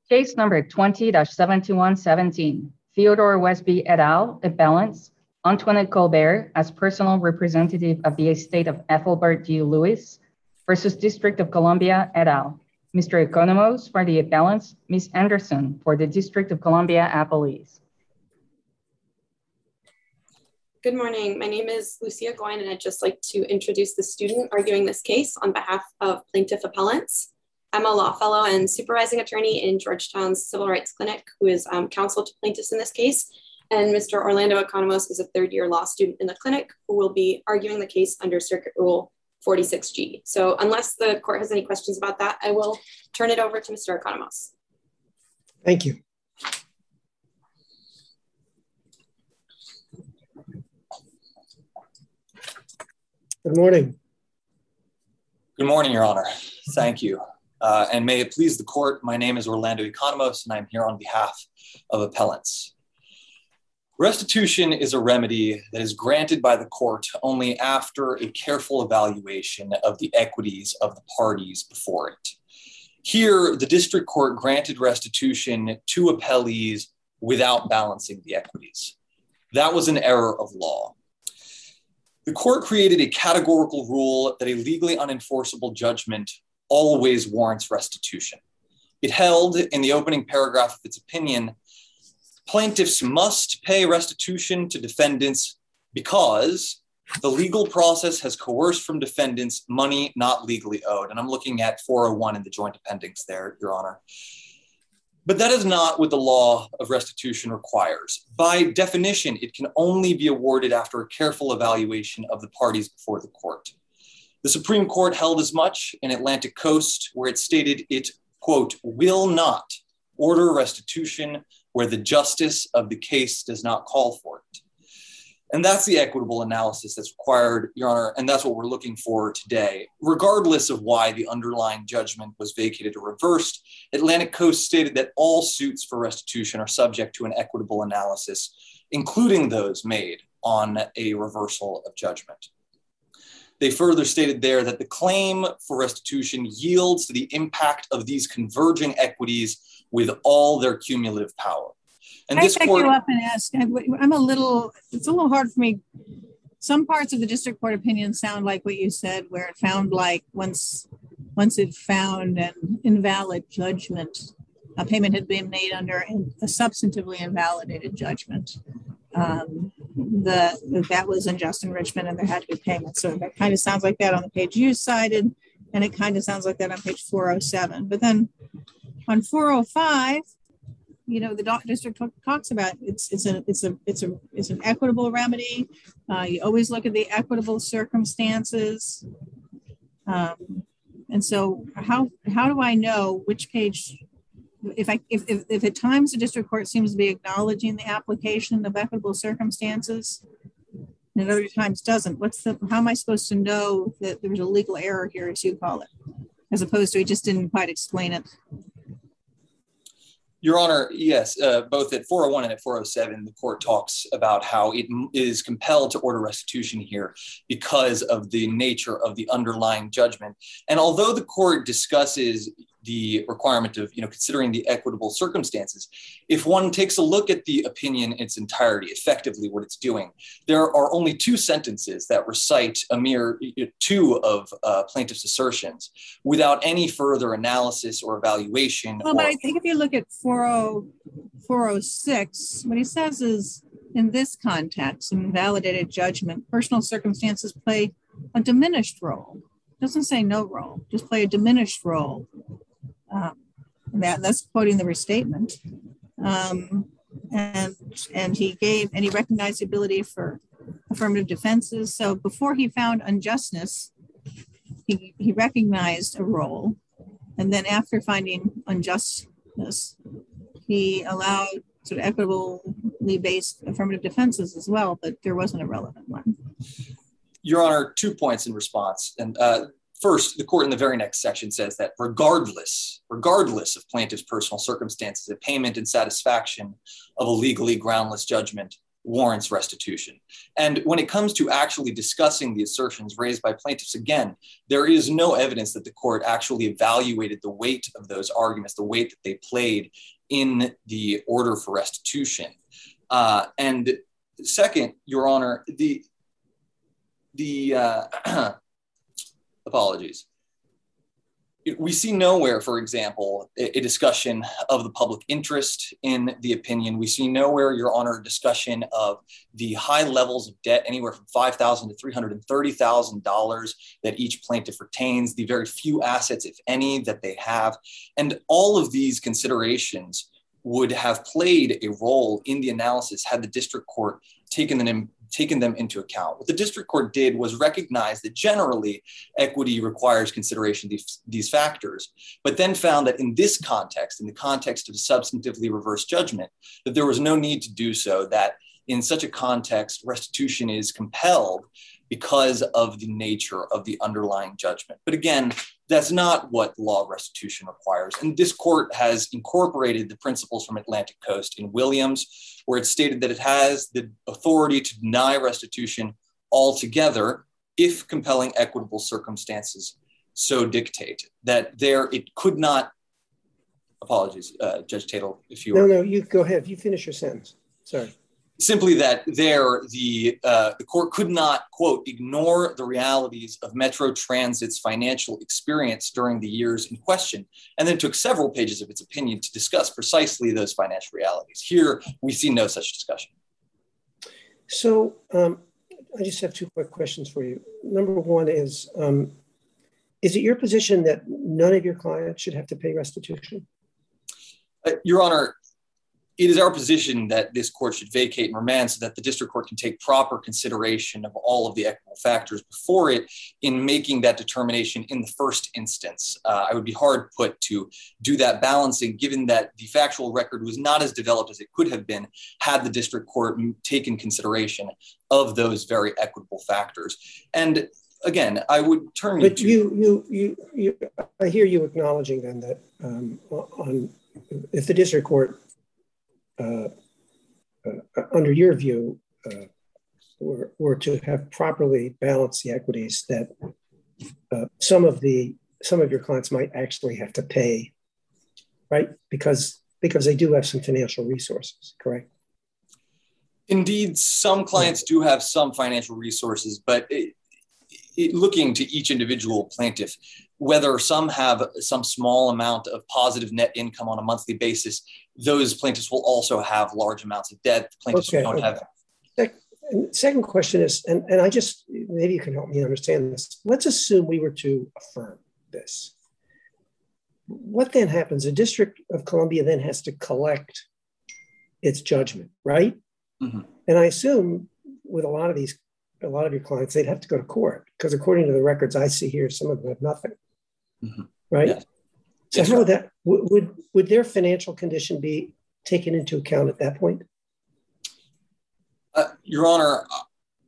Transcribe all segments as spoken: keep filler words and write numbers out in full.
Case number twenty dash seventy-one seventeen, Theodore Westby et al., appellants, Antoinette Colbert as personal representative of the estate of Ethelbert G. Lewis versus District of Columbia et al. Mister Economos for the appellants, Miz Anderson for the District of Columbia appellees. Good morning. My name is Lucia Goyne, and I'd just like to introduce the student arguing this case on behalf of plaintiff appellants. I'm a law fellow and supervising attorney in Georgetown's Civil Rights Clinic, who is um, counsel to plaintiffs in this case. And Mister Orlando Economos is a third year law student in the clinic who will be arguing the case under Circuit Rule forty-six G. So unless the court has any questions about that, I will turn it over to Mister Economos. Thank you. Good morning. Good morning, Your Honor. Thank you. Uh, and may it please the court, my name is Orlando Economos, and I'm here on behalf of appellants. Restitution is a remedy that is granted by the court only after a careful evaluation of the equities of the parties before it. Here, the district court granted restitution to appellees without balancing the equities. That was an error of law. The court created a categorical rule that a legally unenforceable judgment always warrants restitution. It held in the opening paragraph of its opinion, plaintiffs must pay restitution to defendants because the legal process has coerced from defendants money not legally owed. And I'm looking at four oh one in the joint appendix there, Your Honor. But that is not what the law of restitution requires. By definition, it can only be awarded after a careful evaluation of the parties before the court. The Supreme Court held as much in Atlantic Coast, where it stated it, quote, will not order restitution where the justice of the case does not call for it. And that's the equitable analysis that's required, Your Honor, and that's what we're looking for today. Regardless of why the underlying judgment was vacated or reversed, Atlantic Coast stated that all suits for restitution are subject to an equitable analysis, including those made on a reversal of judgment. They further stated there that the claim for restitution yields to the impact of these converging equities with all their cumulative power. And Can this I back court, you up and ask? I'm a little, it's a little hard for me. Some parts of the district court opinion sound like what you said, where it found like once, once it found an invalid judgment, a payment had been made under a substantively invalidated judgment. Um, the, that was unjust enrichment and there had to be payment. So that kind of sounds like that on the page you cited, and it kind of sounds like that on page four oh seven. But then on four oh five, you know, the district talks about it's it's a it's a it's a it's an equitable remedy. Uh, you always look at the equitable circumstances. Um, and so how how do I know which page? If I if, if if at times the district court seems to be acknowledging the application of equitable circumstances, and at other times doesn't, what's the how am I supposed to know that there's a legal error here, as you call it, as opposed to he just didn't quite explain it? Your Honor, yes, uh, both at four oh one and at four oh seven, the court talks about how it is compelled to order restitution here because of the nature of the underlying judgment. And although the court discusses the requirement of, you know, considering the equitable circumstances, if one takes a look at the opinion in its entirety, effectively what it's doing, there are only two sentences that recite a mere two of uh, plaintiff's assertions without any further analysis or evaluation. Well, or- but I think if you look at four oh six, what he says is, in this context, an invalidated judgment, personal circumstances play a diminished role. It doesn't say no role, just play a diminished role. Um, that that's quoting the restatement. Um, and and he gave and he recognized the ability for affirmative defenses. So before he found unjustness, he, he recognized a role. And then after finding unjustness, he allowed sort of equitably based affirmative defenses as well, but there wasn't a relevant one. Your Honor, two points in response. And uh, first, the court in the very next section says that regardless, regardless of plaintiff's personal circumstances, a payment in satisfaction of a legally groundless judgment warrants restitution. And when it comes to actually discussing the assertions raised by plaintiffs, again, there is no evidence that the court actually evaluated the weight of those arguments, the weight that they played in the order for restitution. Uh, and second, Your Honor, the, the uh, apologies. We see nowhere, for example, a discussion of the public interest in the opinion. We see nowhere, Your Honor, a discussion of the high levels of debt, anywhere from five thousand dollars to three hundred thirty thousand dollars that each plaintiff retains, the very few assets, if any, that they have. And all of these considerations would have played a role in the analysis had the district court taken them in, taken them into account. What the district court did was recognize that generally equity requires consideration of these, these factors, but then found that in this context, in the context of substantively reverse judgment, that there was no need to do so, that in such a context, restitution is compelled because of the nature of the underlying judgment. But again, that's not what the law of restitution requires. And this court has incorporated the principles from Atlantic Coast in Williams, where it stated that it has the authority to deny restitution altogether if compelling equitable circumstances so dictate. That there, it could not, apologies, uh, Judge Tatel, if you No, were. no, you go ahead. You finish your sentence. Sorry. Simply that there, the, uh, the court could not, quote, ignore the realities of Metro Transit's financial experience during the years in question, and then took several pages of its opinion to discuss precisely those financial realities. Here, we see no such discussion. So um, I just have two quick questions for you. Number one is, um, is it your position that none of your clients should have to pay restitution? Uh, Your Honor, it is our position that this court should vacate and remand so that the district court can take proper consideration of all of the equitable factors before it in making that determination in the first instance. Uh, I would be hard put to do that balancing, given that the factual record was not as developed as it could have been had the district court taken consideration of those very equitable factors. And again, I would turn But to- you, you, you, you, I hear you acknowledging then that um, on if the district court Uh, uh, under your view, uh, were, were to have properly balanced the equities, that uh, some of the some of your clients might actually have to pay, right? Because because they do have some financial resources, correct? Indeed, some clients do have some financial resources, but it, it, looking to each individual plaintiff, whether some have some small amount of positive net income on a monthly basis, those plaintiffs will also have large amounts of debt. Plaintiffs Okay, who don't okay. have. And second question is, and, and I just, maybe you can help me understand this. Let's assume we were to affirm this. What then happens? The District of Columbia then has to collect its judgment, right? Mm-hmm. And I assume with a lot of these, a lot of your clients, they'd have to go to court because according to the records I see here, some of them have nothing, Mm-hmm. right? Yes. So Yes, how right. would that, would, would, would their financial condition be taken into account at that point? Uh, Your Honor, uh,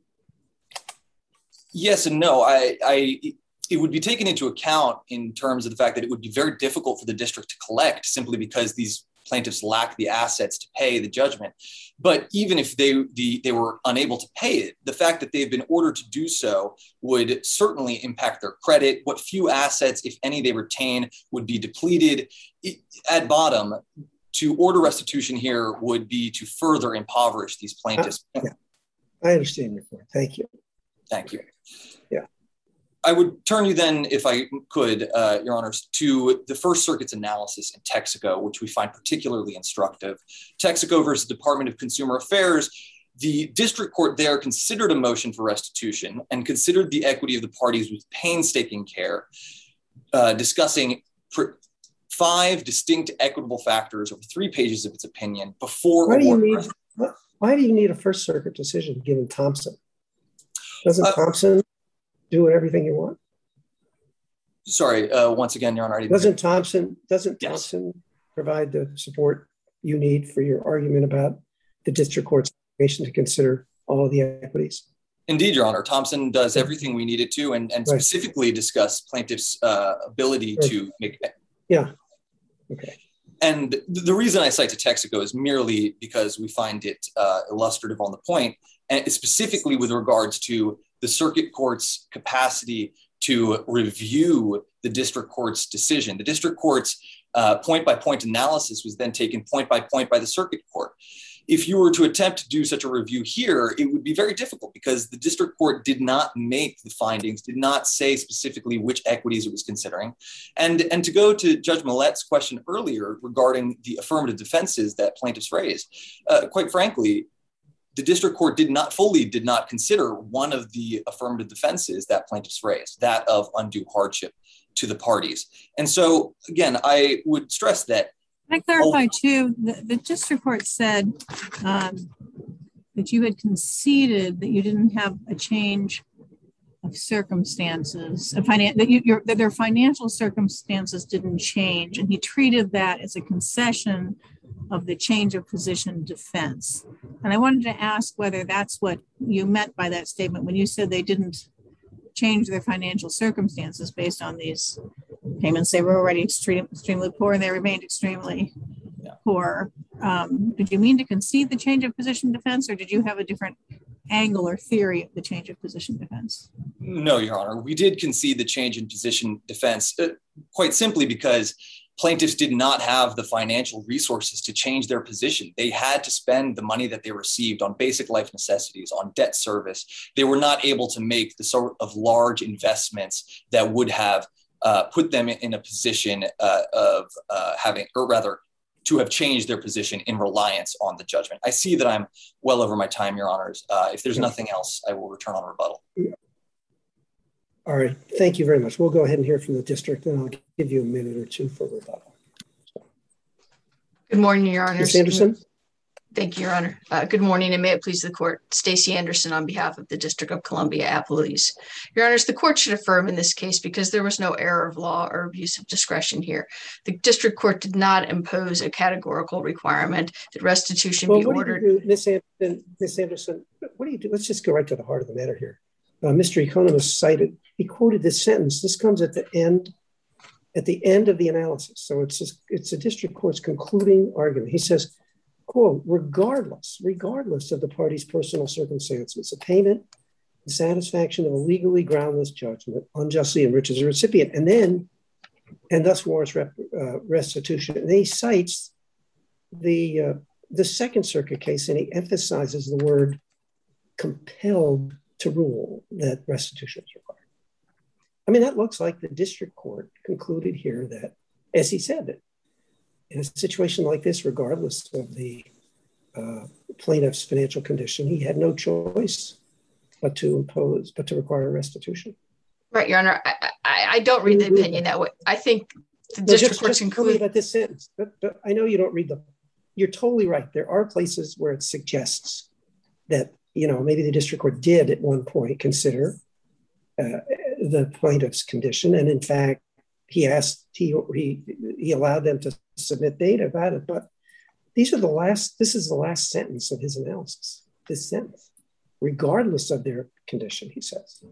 yes and no. I, I, it would be taken into account in terms of the fact that it would be very difficult for the district to collect simply because these plaintiffs lack the assets to pay the judgment. But even if they, the, they were unable to pay it, the fact that they've been ordered to do so would certainly impact their credit. What few assets, if any, they retain would be depleted. It, at bottom, to order restitution here would be to further impoverish these plaintiffs. Uh, yeah. I understand your point. Thank you. Thank you. Yeah. I would turn you then, if I could, uh, Your Honors, to the First Circuit's analysis in Texaco, which we find particularly instructive. Texaco versus Department of Consumer Affairs, the district court there considered a motion for restitution and considered the equity of the parties with painstaking care, uh, discussing pr- five distinct equitable factors over three pages of its opinion before Why do you awarding need, why do you need a First Circuit decision given Thompson? Doesn't Uh, Thompson do everything you want? Sorry, uh, once again, Your Honor, I didn't Doesn't Thompson, doesn't Yes. Thompson provide the support you need for your argument about the district court's obligation to consider all of the equities? Indeed, Your Honor. Thompson does everything we needed to, and, and Right. specifically discuss plaintiffs' uh, ability Right. to make. Yeah. Okay. and the reason I cite to Texaco is merely because we find it uh, illustrative on the point, and specifically with regards to the circuit court's capacity to review the district court's decision. The district court's uh, point-by-point analysis was then taken point by point by the circuit court. If you were to attempt to do such a review here, it would be very difficult because the district court did not make the findings, did not say specifically which equities it was considering. And, and to go to Judge Millett's question earlier regarding the affirmative defenses that plaintiffs raised, uh, quite frankly, the district court did not fully did not consider one of the affirmative defenses that plaintiffs raised, that of undue hardship to the parties. And so, again, I would stress that. Can I clarify too, the, the district court said um, that you had conceded that you didn't have a change of circumstances, a finan- that, you, your, that their financial circumstances didn't change, and he treated that as a concession of the change of position defense. And I wanted to ask whether that's what you meant by that statement when you said they didn't change their financial circumstances based on these payments. They were already extreme, extremely poor and they remained extremely yeah. poor. Um, did you mean to concede the change of position defense, or did you have a different angle or theory of the change of position defense? No, Your Honor. We did concede the change in position defense uh, quite simply because plaintiffs did not have the financial resources to change their position. They had to spend the money that they received on basic life necessities, on debt service. They were not able to make the sort of large investments that would have uh, put them in a position uh, of uh, having, or rather, to have changed their position in reliance on the judgment. I see that I'm well over my time, Your Honors. Uh, if there's nothing else, I will return on rebuttal. All right, thank you very much. We'll go ahead and hear from the district, and I'll give you a minute or two for rebuttal. Good morning, Your Honors. Miz Anderson? Thank you, Your Honor. Uh, good morning, and may it please the court. Stacey Anderson on behalf of the District of Columbia Appellees. Your Honors, the court should affirm in this case because there was no error of law or abuse of discretion here. The district court did not impose a categorical requirement that restitution well, be what ordered. Do you do, Miz Anderson, Miz Anderson, what do you do? Let's just go right to the heart of the matter here. Uh, Mister Economist cited, he quoted this sentence. This comes at the end, at the end of the analysis. So it's just, it's a district court's concluding argument. He says, quote, regardless, regardless of the party's personal circumstances, a payment in satisfaction of a legally groundless judgment unjustly enriches the recipient, and then, and thus warrants rep, uh, restitution. And he cites the uh, the Second Circuit case, and he emphasizes the word compelled to rule that restitution is required. I mean, that looks like the district court concluded here that, as he said, that in a situation like this, regardless of the uh, plaintiff's financial condition, he had no choice but to impose, but to require restitution. Right, Your Honor. I, I, I don't read the opinion that way. I think the district court concluded. Tell me about this sentence, but, but I know you don't read them. You're totally right. There are places where it suggests that, you know, maybe the district court did at one point consider uh, the plaintiff's condition. And in fact, he asked, he, he, he allowed them to submit data about it. But these are the last, this is the last sentence of his analysis, this sentence, regardless of their condition, he says.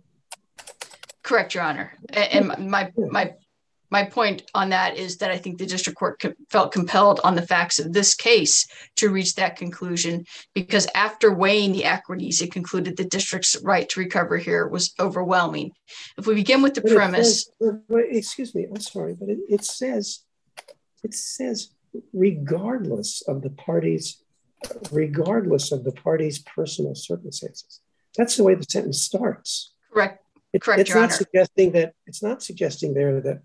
Correct, Your Honor. And my, my, my point on that is that I think the district court co- felt compelled on the facts of this case to reach that conclusion, because after weighing the equities, it concluded the district's right to recover here was overwhelming. If we begin with the but premise. Says, well, excuse me, I'm sorry, but it, it says, it says regardless of the party's, regardless of the party's personal circumstances. That's the way the sentence starts. Correct. It, Correct, it's Your not Honor. suggesting that, it's not suggesting there that,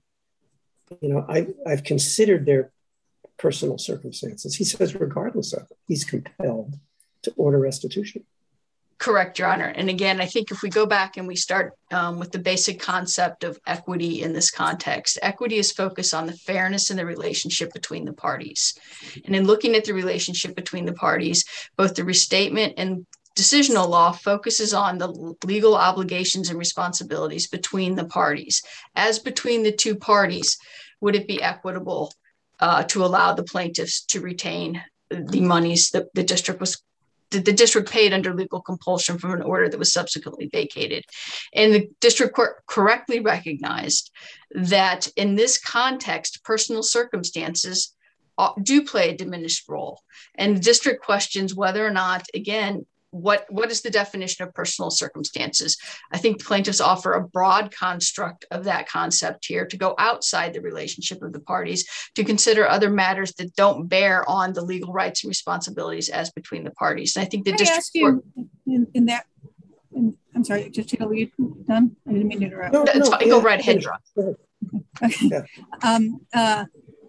you know, I, I've considered their personal circumstances. He says, regardless of it, he's compelled to order restitution. Correct, Your Honor. And again, I think if we go back and we start um, with the basic concept of equity in this context, equity is focused on the fairness in the relationship between the parties. And in looking at the relationship between the parties, both the restatement and decisional law focuses on the legal obligations and responsibilities between the parties. As between the two parties, would it be equitable uh, to allow the plaintiffs to retain the monies that the district was the district paid under legal compulsion from an order that was subsequently vacated? And the district court correctly recognized that in this context, personal circumstances do play a diminished role. And the district questions whether or not, again, what, what is the definition of personal circumstances? I think plaintiffs offer a broad construct of that concept here to go outside the relationship of the parties, to consider other matters that don't bear on the legal rights and responsibilities as between the parties. And I think the Can district I ask you in, in that, in, I'm sorry, just were you done? I didn't mean to interrupt. No, That's no, fine. yeah, Go right ahead, John. Okay. Yeah. Um, uh,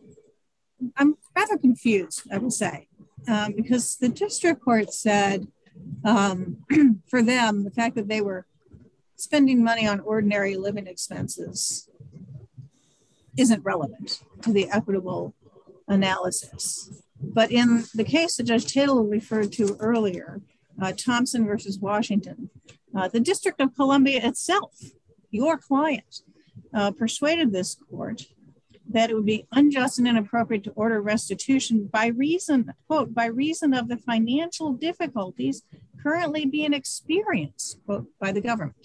I'm rather confused, I will say, um, because the district court said um, for them, the fact that they were spending money on ordinary living expenses isn't relevant to the equitable analysis. But in the case that Judge Taylor referred to earlier, uh, Thompson versus Washington, uh, the District of Columbia itself, your client, uh, persuaded this court that it would be unjust and inappropriate to order restitution by reason, quote, by reason of the financial difficulties currently being experienced, quote, by the government.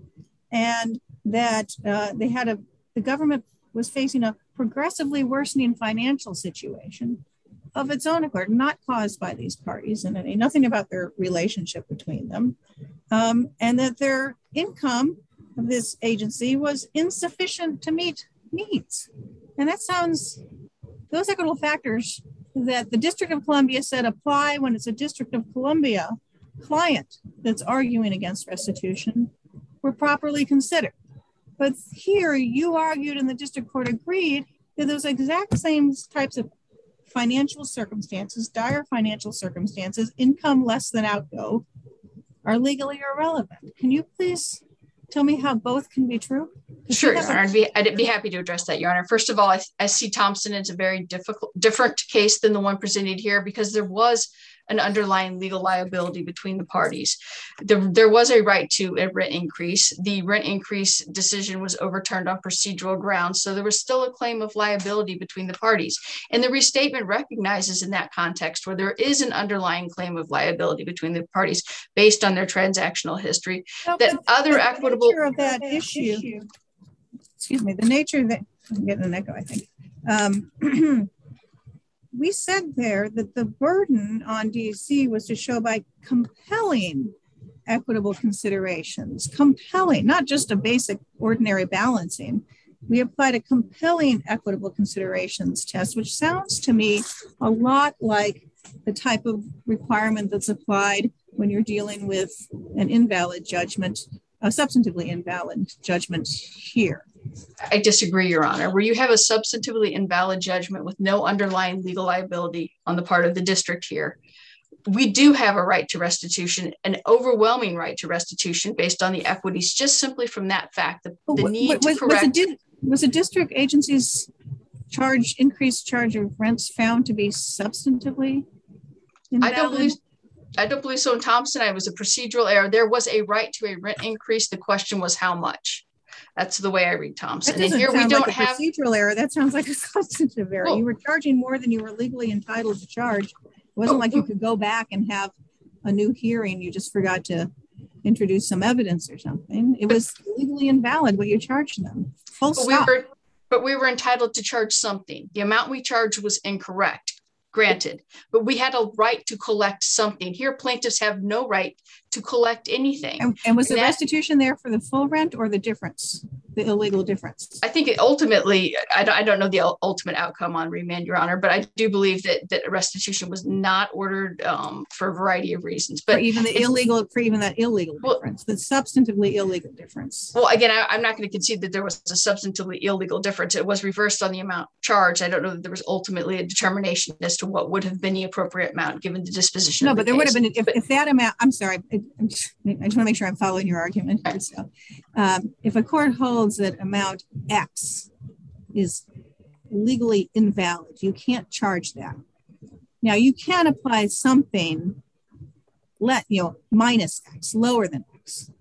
And that uh, they had a, the government was facing a progressively worsening financial situation of its own accord, not caused by these parties and any, nothing about their relationship between them. Um, and that their income of this agency was insufficient to meet needs. And that sounds, those equitable factors that the District of Columbia said apply when it's a District of Columbia client that's arguing against restitution were properly considered. But here you argued and the district court agreed that those exact same types of financial circumstances, dire financial circumstances, income less than outgo, are legally irrelevant. Can you please tell me how both can be true? Sure, Your Honor. I'd be, I'd be happy to address that, Your Honor. First of all, I, I see Thompson as a very difficult, different case than the one presented here because there was an underlying legal liability between the parties. There, there was a right to a rent increase. The rent increase decision was overturned on procedural grounds, so there was still a claim of liability between the parties. And the restatement recognizes in that context where there is an underlying claim of liability between the parties based on their transactional history, no, that other the equitable- nature of that issue, issue, excuse me, the nature of that, I'm getting an echo, I think. Um, we said there that the burden on D C was to show by compelling equitable considerations, compelling, not just a basic ordinary balancing. We applied a compelling equitable considerations test, which sounds to me a lot like the type of requirement that's applied when you're dealing with an invalid judgment, a substantively invalid judgment here. I disagree, Your Honor. Where you have a substantively invalid judgment with no underlying legal liability on the part of the district here, we do have a right to restitution, an overwhelming right to restitution based on the equities, just simply from that fact, the, the need was, to correct. Was a, was a district agency's charge, increased charge of rents found to be substantively invalid? I don't believe I don't believe so in Thompson. It was a procedural error. There was a right to a rent increase. The question was how much. That's the way I read Thompson. And here we don't like a have procedural error. That sounds like a substantive error. Well, you were charging more than you were legally entitled to charge. It wasn't oh, like you could go back and have a new hearing. You just forgot to introduce some evidence or something. It was legally invalid what you charged them. Full but stop. We were, but we were entitled to charge something. The amount we charged was incorrect. Granted, but we had a right to collect something. Here, plaintiffs have no right to collect anything. And, and was and the that, restitution there for the full rent or the difference, the illegal difference? I think it ultimately, I don't, I don't know the ultimate outcome on remand, Your Honor, but I do believe that, that restitution was not ordered um, for a variety of reasons. But for even the illegal, for even that illegal well, difference, the substantively illegal difference. Well, again, I, I'm not going to concede that there was a substantively illegal difference. It was reversed on the amount charged. I don't know that there was ultimately a determination as to what would have been the appropriate amount given the disposition. No, of the but there case. would have been, if, if that amount, I'm sorry, I, I just want to make sure I'm following your argument here. So, um, if a court holds that amount X is legally invalid, you can't charge that. Now, you can apply something, let you know, minus X, lower than X.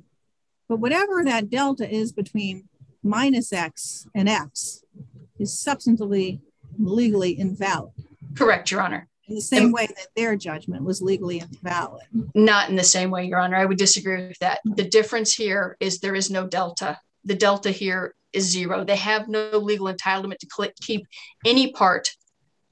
But whatever that delta is between minus X and X is substantively legally invalid. Correct, Your Honor. In the same and, way that their judgment was legally invalid. Not in the same way, Your Honor. I would disagree with that. The difference here is there is no delta. The delta here is zero. They have no legal entitlement to keep any part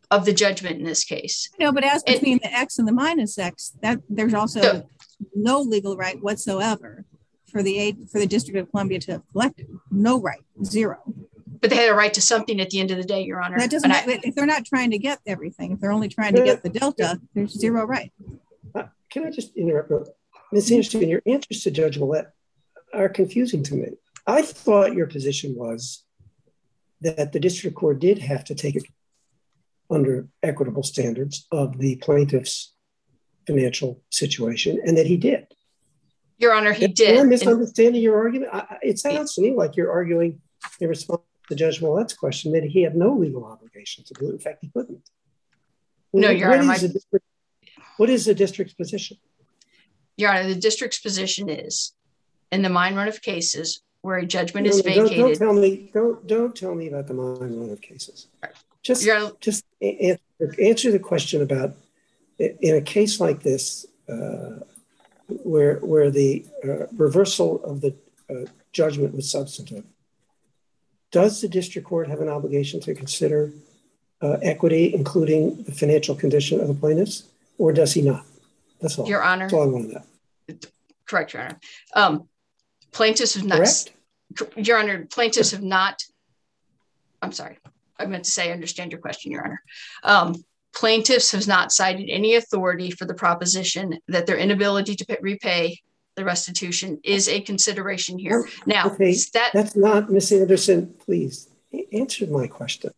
of the judgment in this case. No, but as And- between the X and the minus X, that there's also So- no legal right whatsoever for the aid for the District of Columbia to have collected. No right, zero. But they had a right to something at the end of the day, Your Honor. That doesn't. And I- If they're not trying to get everything, if they're only trying to get the delta, there's zero right. Uh, can I just interrupt? Miz Anderson, your answers to Judge Millett are confusing to me. I thought your position was that the district court did have to take it under equitable standards of the plaintiff's financial situation, and that he did. Your Honor, he Am did. I And- misunderstanding your argument? I, I- it sounds to me like you're arguing in response to Judge Millett's question that he had no legal obligation to do it. In fact, he couldn't. No, What- Your what Honor, is my- the district- What is the district's position? Your Honor, the district's position is, in the mine run of cases where a judgment No, is no, don't, vacated. don't tell me. Don't don't tell me about the mine run of cases. Just Your Honor, just a- answer, answer the question about in a case like this, uh, where where the uh, reversal of the uh, judgment was substantive. Does the district court have an obligation to consider uh, equity, including the financial condition of the plaintiffs, or does he not? That's all. Your Honor. That's all I want to know. Correct, Your Honor. Um, plaintiffs have not. Correct? Your Honor, plaintiffs have not. I'm sorry. I meant to say, I understand your question, Your Honor. Um, plaintiffs have not cited any authority for the proposition that their inability to pay, repay the restitution is a consideration here. Now, Okay, that that's not, Miz Anderson, please a- answer my question.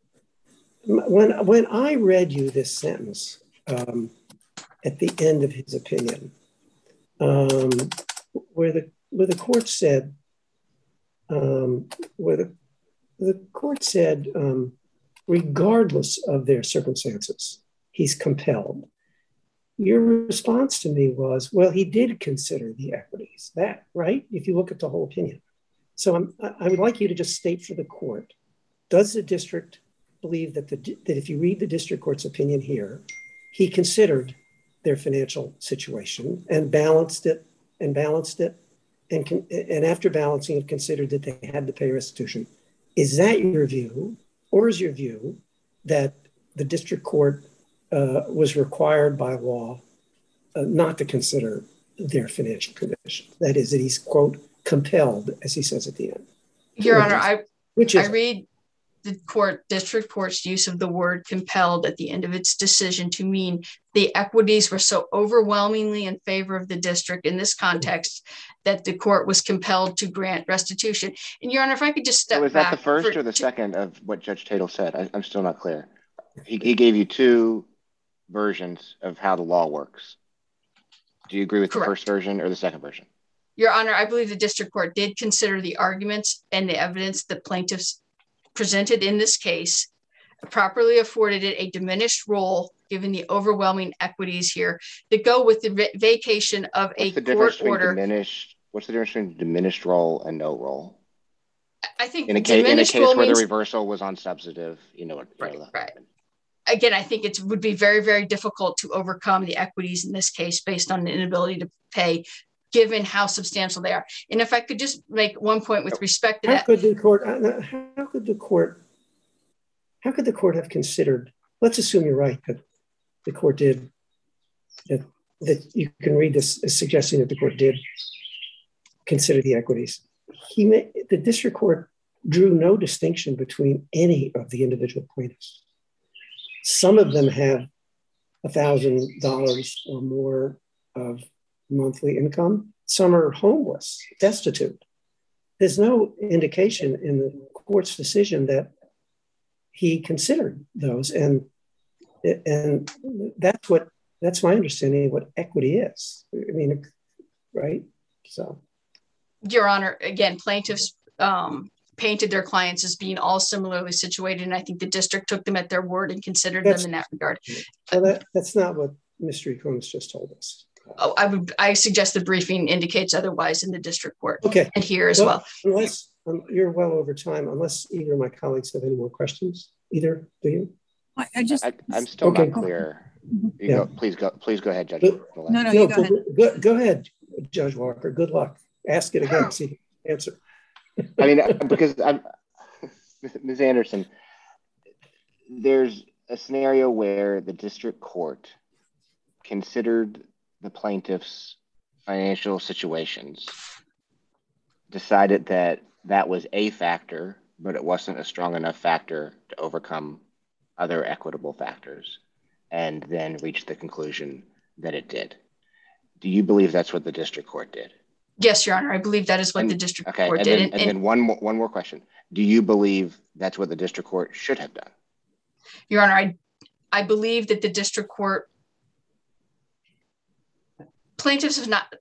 M- When, when I read you this sentence um, at the end of his opinion, um, where the where the court said, um, where the the court said, um, regardless of their circumstances, he's compelled. Your response to me was, well, he did consider the equities. That, right? If you look at the whole opinion. So I'm, I would like you to just state for the court, does the district believe that, the, that if you read the district court's opinion here, he considered their financial situation and balanced it and balanced it and, con, and after balancing it, considered that they had to pay restitution. Is that your view, or is your view that the district court uh, was required by law uh, not to consider their financial condition? That is, that he's, quote, compelled, as he says at the end. Your Honor, I, Which is I read the court, district court's use of the word compelled at the end of its decision to mean the equities were so overwhelmingly in favor of the district in this context that the court was compelled to grant restitution. And Your Honor, if I could just step so was back. that the first for, or the to, second of what Judge Tatel said? I, I'm still not clear. He, he gave you two versions of how the law works. Do you agree with Correct. the first version or the second version? Your Honor, I believe the district court did consider the arguments and the evidence that plaintiffs presented in this case, properly afforded it a diminished role given the overwhelming equities here that go with the v- vacation of What's a the difference court between order. diminished? What's the difference between diminished role and no role? I think In a case, in a diminished case role where means, the reversal was on substantive, you know what? You right, know, right. Again, I think it would be very, very difficult to overcome the equities in this case based on the inability to pay, given how substantial they are. And if I could just make one point with respect to how that. could the court, how could the court, how could the court have considered, let's assume you're right, that the court did, that, that you can read this as suggesting that the court did consider the equities. He may, the district court drew no distinction between any of the individual plaintiffs. Some of them have a thousand dollars or more of monthly income. Some are homeless, destitute. There's no indication in the court's decision that he considered those, and and that's what that's my understanding of what equity is. I mean, right? So, Your Honor, again, plaintiffs um, painted their clients as being all similarly situated, and I think the district took them at their word and considered that's, them in that regard. Well, that, that's not what Mister Combs just told us. Oh, I would. I suggest the briefing indicates otherwise in the district court. Okay, and here as well. well. Unless um, you're well over time, unless either of my colleagues have any more questions, either do you? I, I just I, I'm still Okay. not clear. You Yeah. go, please go. Please go ahead, Judge. But- no, no, No, you go ahead. go, go ahead, Judge Walker. Good luck. Ask it again. See if you can answer. I mean, because I'm Miz Anderson. There's a scenario where the district court considered the plaintiff's financial situations, decided that that was a factor, but it wasn't a strong enough factor to overcome other equitable factors, and then reached the conclusion that it did. Do you believe that's what the district court did? Yes, Your Honor. I believe that is what and, the district okay, court and did. Then, and, and, and then one more, one more question. Do you believe that's what the district court should have done? Your Honor, I, I believe that the district court, plaintiffs have not,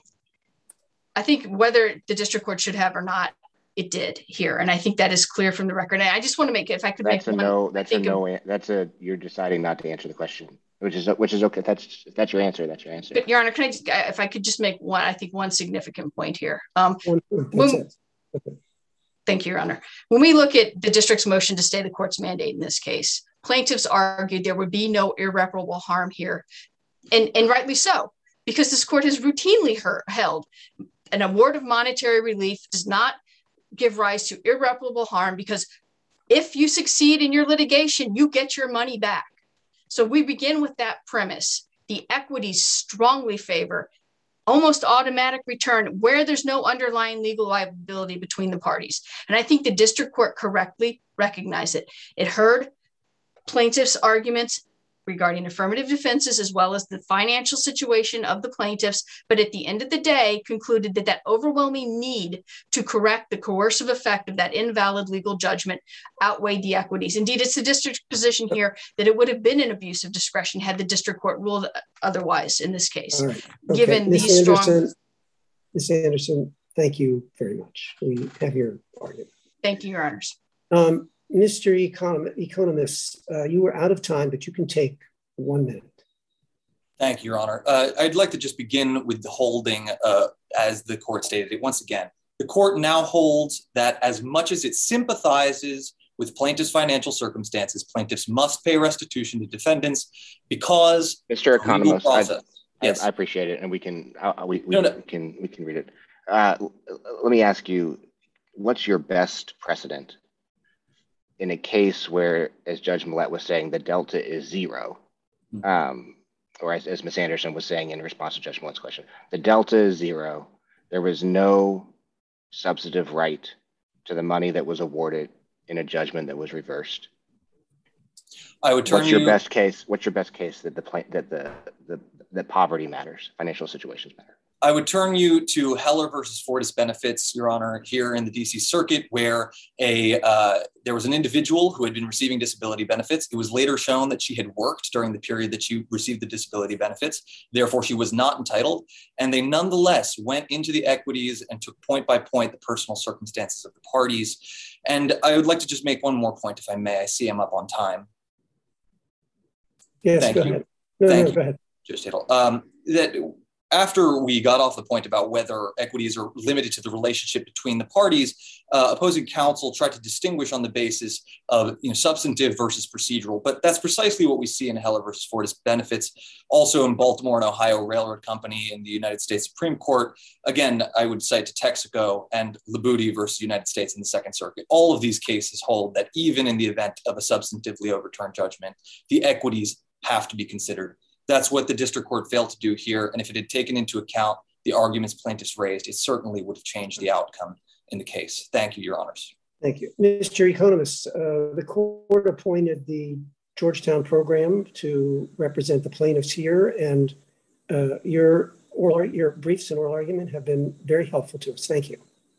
I think whether the district court should have or not, it did here. And I think that is clear from the record. And I just want to make it, if I could that's make a one, no, that's a no, of, that's a, you're deciding not to answer the question, which is, which is okay. That's, if that's your answer, that's your answer. But Your Honor, can I just, if I could just make one, I think one significant point here. Um, That's when, it. Okay. Thank you, Your Honor. When we look at the district's motion to stay the court's mandate in this case, plaintiffs argued there would be no irreparable harm here. And, and rightly so, because this court has routinely heard, held an award of monetary relief does not give rise to irreparable harm, because if you succeed in your litigation, you get your money back. So we begin with that premise. The equities strongly favor almost automatic return where there's no underlying legal liability between the parties. And I think the district court correctly recognized it. It heard plaintiffs' arguments regarding affirmative defenses as well as the financial situation of the plaintiffs, but at the end of the day concluded that that overwhelming need to correct the coercive effect of that invalid legal judgment outweighed the equities. Indeed, it's the district's position here that it would have been an abuse of discretion had the district court ruled otherwise in this case. All right. Okay. Given Miz these Anderson, strong... Miz Anderson, thank you very much. We have your argument. Thank you, Your Honors. Um, Mister Econom- Economist, uh, you were out of time, but you can take one minute. Thank you, Your Honor. Uh, I'd like to just begin with the holding uh, as the court stated it once again. The court now holds that as much as it sympathizes with plaintiffs' financial circumstances, plaintiffs must pay restitution to defendants because Mister Economist, I, yes. I, I appreciate it, and we can uh, we, we, no, no. we can we can read it. Uh, let me ask you, what's your best precedent in a case where, as Judge Millett was saying, the delta is zero, mm-hmm. um, or as, as Miz Anderson was saying in response to Judge Millett's question, the delta is zero. There was no substantive right to the money that was awarded in a judgment that was reversed. I would turn What's your you, best case? What's your best case that the that the, the that poverty matters, financial situations matter? I would turn you to Heller versus Fortis Benefits, Your Honor, here in the D C Circuit, where a uh, there was an individual who had been receiving disability benefits. It was later shown that she had worked during the period that she received the disability benefits. Therefore, she was not entitled. And they nonetheless went into the equities and took point by point the personal circumstances of the parties. And I would like to just make one more point, if I may. I see I'm up on time. Yes, Thank go you. ahead. No, Thank no, you. go ahead. Just um, that after we got off the point about whether equities are limited to the relationship between the parties, uh, opposing counsel tried to distinguish on the basis of you know, substantive versus procedural. But that's precisely what we see in Heller versus Fortis Benefits, also in Baltimore and Ohio Railroad Company in the United States Supreme Court. Again, I would cite to Texaco and Labouty versus United States in the Second Circuit. All of these cases hold that even in the event of a substantively overturned judgment, the equities have to be considered. That's what the district court failed to do here. And if it had taken into account the arguments plaintiffs raised, it certainly would have changed the outcome in the case. Thank you, Your Honors. Thank you. Mister Economist, uh, the court appointed the Georgetown program to represent the plaintiffs here, and uh, your, oral, your briefs and oral argument have been very helpful to us. Thank you.